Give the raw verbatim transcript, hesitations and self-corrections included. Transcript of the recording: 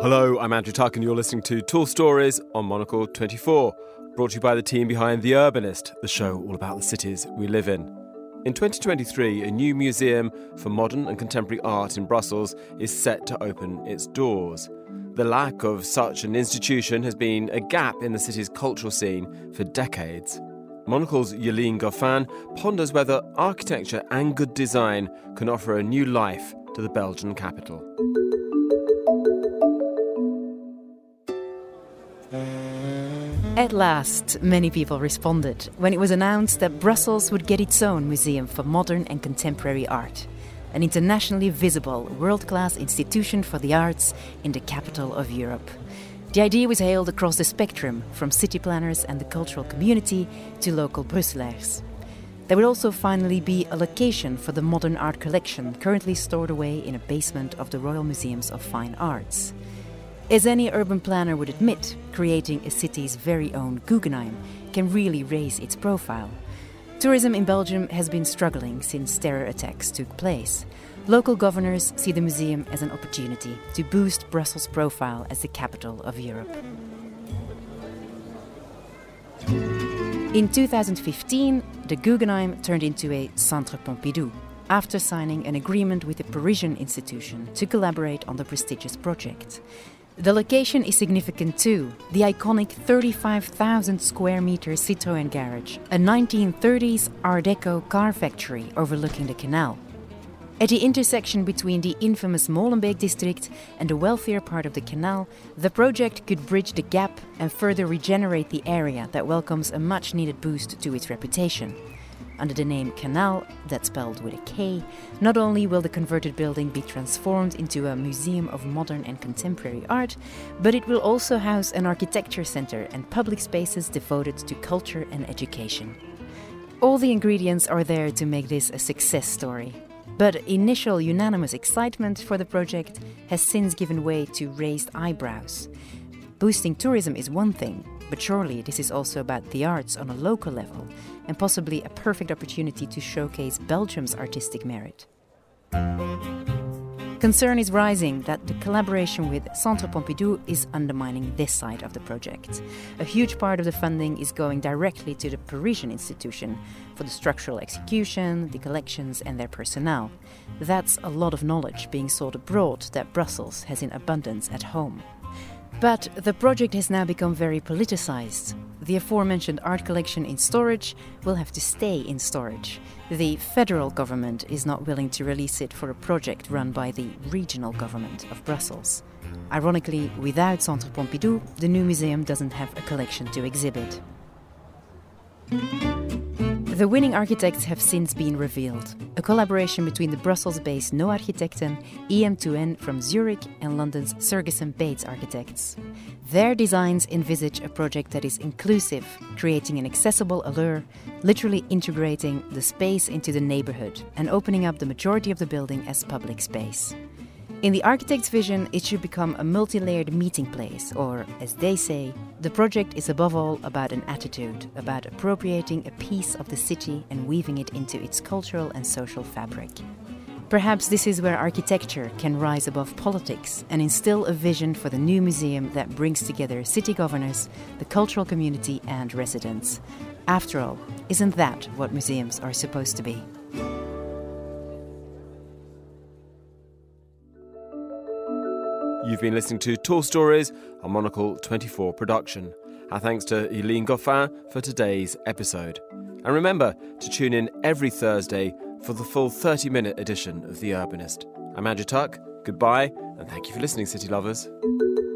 Hello, I'm Andrew Tuck and you're listening to Tall Stories on Monocle twenty-four, brought to you by the team behind The Urbanist, the show all about the cities we live in. In twenty twenty-three, a new museum for modern and contemporary art in Brussels is set to open its doors. The lack of such an institution has been a gap in the city's cultural scene for decades. Monocle's Jolien Goffin ponders whether architecture and good design can offer a new life to the Belgian capital. At last, many people responded when it was announced that Brussels would get its own museum for modern and contemporary art, an internationally visible, world-class institution for the arts in the capital of Europe. The idea was hailed across the spectrum, from city planners and the cultural community to local Brusselaars. There would also finally be a location for the modern art collection currently stored away in a basement of the Royal Museums of Fine Arts. As any urban planner would admit, creating a city's very own Guggenheim can really raise its profile. Tourism in Belgium has been struggling since terror attacks took place. Local governors see the museum as an opportunity to boost Brussels' profile as the capital of Europe. In two thousand fifteen, the Guggenheim turned into a Centre Pompidou, after signing an agreement with a Parisian institution to collaborate on the prestigious project. The location is significant too, the iconic thirty-five thousand square meter Citroën garage, a nineteen thirties Art Deco car factory overlooking the canal. At the intersection between the infamous Molenbeek district and the wealthier part of the canal, the project could bridge the gap and further regenerate the area that welcomes a much-needed boost to its reputation. Under the name Canal, that's spelled with a K, not only will the converted building be transformed into a museum of modern and contemporary art, but it will also house an architecture centre and public spaces devoted to culture and education. All the ingredients are there to make this a success story. But initial unanimous excitement for the project has since given way to raised eyebrows. Boosting tourism is one thing, but surely this is also about the arts on a local level, and possibly a perfect opportunity to showcase Belgium's artistic merit. Concern is rising that the collaboration with Centre Pompidou is undermining this side of the project. A huge part of the funding is going directly to the Parisian institution for the structural execution, the collections and their personnel. That's a lot of knowledge being sought abroad that Brussels has in abundance at home. But the project has now become very politicized. The aforementioned art collection in storage will have to stay in storage. The federal government is not willing to release it for a project run by the regional government of Brussels. Ironically, without Centre Pompidou, the new museum doesn't have a collection to exhibit. The winning architects have since been revealed. A collaboration between the Brussels-based No Architecten, E M two N from Zurich and London's Sergeson Bates Architects. Their designs envisage a project that is inclusive, creating an accessible allure, literally integrating the space into the neighbourhood and opening up the majority of the building as public space. In the architect's vision, it should become a multi-layered meeting place, or, as they say, the project is above all about an attitude, about appropriating a piece of the city and weaving it into its cultural and social fabric. Perhaps this is where architecture can rise above politics and instill a vision for the new museum that brings together city governors, the cultural community and residents. After all, isn't that what museums are supposed to be? You've been listening to Tall Stories, a Monocle twenty-four production. Our thanks to Jolien Goffin for today's episode. And remember to tune in every Thursday for the full thirty-minute edition of The Urbanist. I'm Andrew Tuck, goodbye, and thank you for listening, city lovers.